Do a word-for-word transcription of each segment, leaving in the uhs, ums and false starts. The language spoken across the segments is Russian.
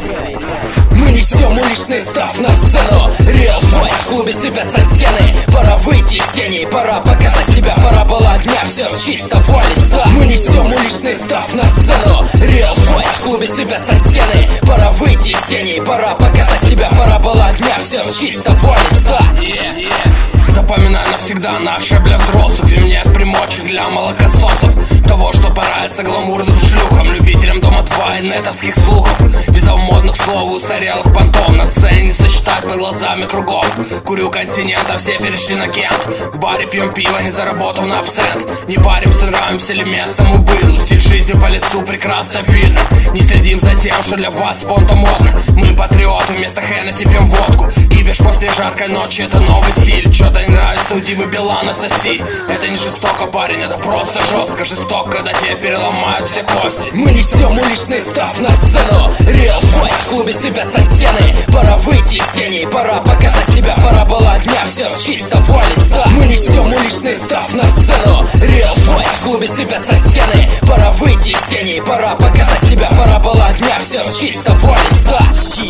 Мы несем уличный став на сцену. Real fight, в клубе сыпятся стены. Пора выйти из теней, пора показать себя. Пора было огня, все с чистого листа. Мы несем уличный став на сцену. Real fight, в клубе сыпятся стены. Пора выйти из теней, пора показать себя. Пора было огня, все с чистого листа. yeah, yeah. Запоминай навсегда, наши для взрослых. Им нет примочек для молокососов. Того, что понравится гламурным шлюхам, любителям дома два и нетовских слухов. Без модных слов, устарелых понтов. На сцене не сосчитать под глазами кругов. Курю континента, все перешли на Кент. В баре пьем пиво, не заработав на абсент. Не паримся, нравимся ли местному быдлу. Стиль жизни по лицу прекрасно видно. Не следим за тем, что для вас понто модно. Мы патриоты, вместо Хеннесси пьем водку. Кипиш после жаркой ночи, это новый стиль. Чё-то не нравится, у Димы Билана соси. Это не жестоко, парень, это просто жестко. Жестоко, когда тебе переломают все кости. Мы несем уличный став на сцену. Real fight, в клубе сыпятся стены. Пора выйти из теней, пора показать себя. Пора было огня, все с чистого листа. Мы несем уличный став на сцену. Real fight, в клубе сыпятся стены. Пора выйти из теней, пора показать себя. Пора было огня, все с чистого листа.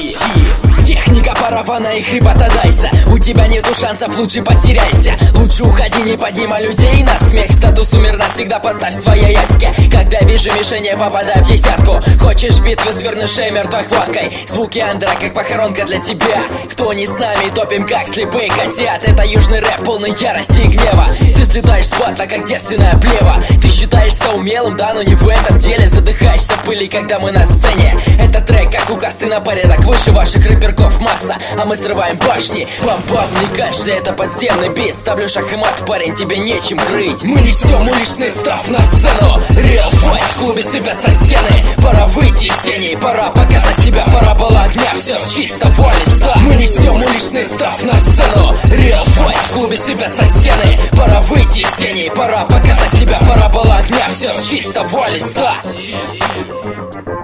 Техника паравана и хрипота дайса. У тебя нету шансов, лучше потеряйся. Лучше уходи, не поднимай людей на смех. Статус умер навсегда, поставь в своей яське. Когда вижу мишени, попадай в десятку. Хочешь битву, свернешь мертвой хваткой. Звуки андра, как похоронка для тебя. Кто не с нами, топим как слепые котят. Это южный рэп, полный ярости и гнева. Ты слетаешь с батла, как девственная плева. Ты считаешься умелым, да, но не в этом деле. Задыхаешься в пыли, когда мы на сцене. Это трек, как у касты, на порядок выше ваших рэперков масса, а мы срываем башни. Бам-бам, не кашля, это подземный бит. Ставлю шах и мат, парень, тебе нечем крыть. Мы несем уличный став на сцену. Real fight, в клубе сыпятся стены. Пора выйти из теней, пора показать себя. Пора было огня, все с чистого листа. Мы несем уличный став на сцену. Real fight, в клубе сыпятся стены. Пора выйти из теней, пора показать себя. Пора было огня, все с чистого листа.